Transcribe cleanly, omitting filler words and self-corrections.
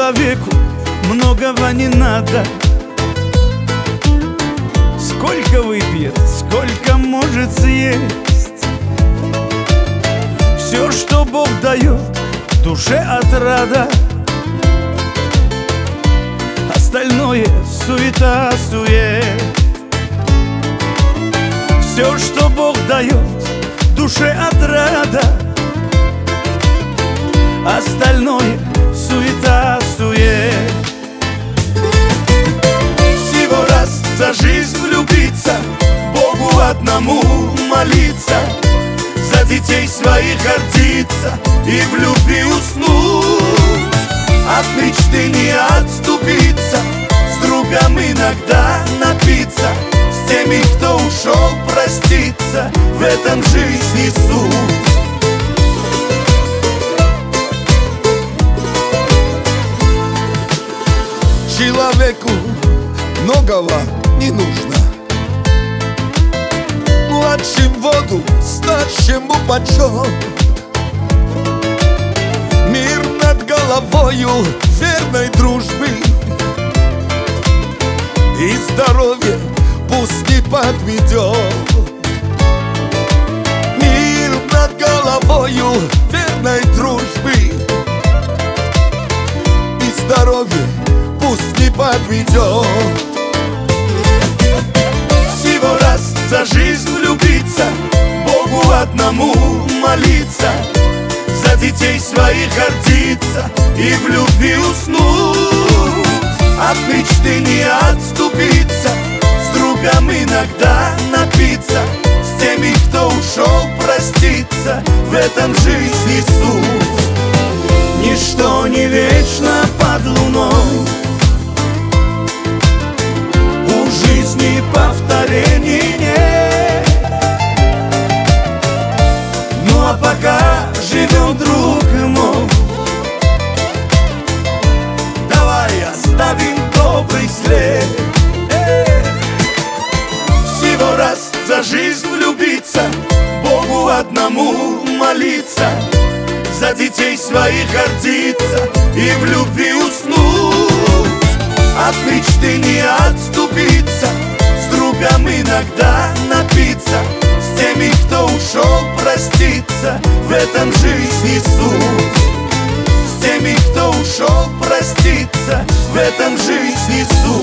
Человеку многого не надо. Сколько выпьет, сколько может съесть. Все, что Бог дает, душе отрада. Остальное суета-сует. Все, что Бог дает, душе отрада. Остальное суета-сует. Всего раз за жизнь влюбиться, Богу одному молиться, за детей своих гордиться и в любви уснуть. От мечты не отступиться, с другом иногда напиться, с теми, кто ушел, проститься. В этом жизни суть. Человеку многого не нужно. Младшим воду, старшему почет. Мир над головою верной дружбы. И здоровье пусть не подведет. Мир над головою верной дружбы. И здоровье пусть не подведет. Всего раз за жизнь влюбиться, Богу одному молиться, за детей своих гордиться и в любви уснуть. От мечты не отступиться, с другом иногда напиться, с теми, кто ушел, проститься. В этом жизни суть. Ничто не вечно под луной, у жизни повторений нет. Ну а пока живем, друг мой, давай оставим добрый след. Всего раз за жизнь влюбиться, Богу одному молиться, за детей своих гордиться и в любви уснуть. От мечты не отступиться, с другом иногда напиться, с теми, кто ушел, проститься. В этом жизни суть. С теми, кто ушел, проститься. В этом жизни суть.